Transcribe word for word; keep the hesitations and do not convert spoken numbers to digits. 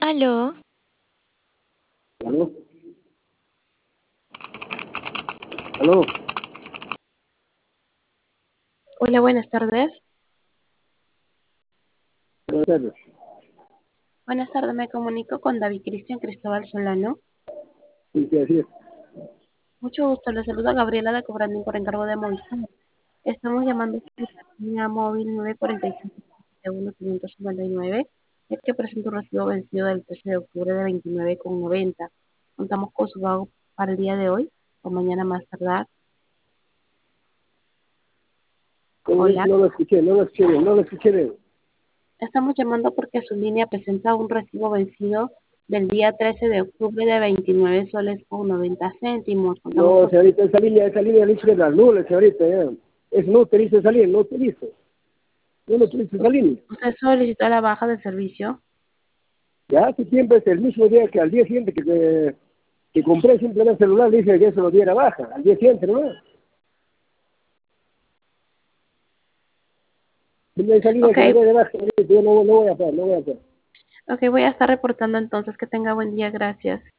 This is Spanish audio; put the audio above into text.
Aló, ¿Aló? ¿Aló? Hola, buenas tardes. Buenas tardes. Buenas tardes, me comunico con David Cristian Cristóbal Solano. Sí, sí, así es. Mucho gusto, le saluda Gabriela de Cobrandín por encargo de Movistar. Estamos llamando a la línea móvil nueve cuatro cinco uno cinco cinco nueve, es que presenta un recibo vencido del trece de octubre de veintinueve con noventa. Contamos con su pago para el día de hoy o mañana más tardar. ¿Cómo es? Hola, No lo escuché, no lo escuché bien, no lo escuché bien. estamos llamando porque su línea presenta un recibo vencido del día trece de octubre de veintinueve soles con noventa céntimos. Contamos No, con señorita, esa línea, esa línea dice que es la nula, señorita, ya. Es no utiliza esa línea, no utilizo. Yo no utilizo esa línea. Usted solicitó la baja de servicio. Ya hace tiempo es el mismo día que al día siguiente que, que, que compré simplemente el celular, dice que eso lo diera baja, al día siguiente, ¿no? Esa línea Ok, que me dé de baja, señorita, yo no, no voy a hacer, no voy a hacer. ok, voy a estar reportando entonces. Que tenga buen día, gracias.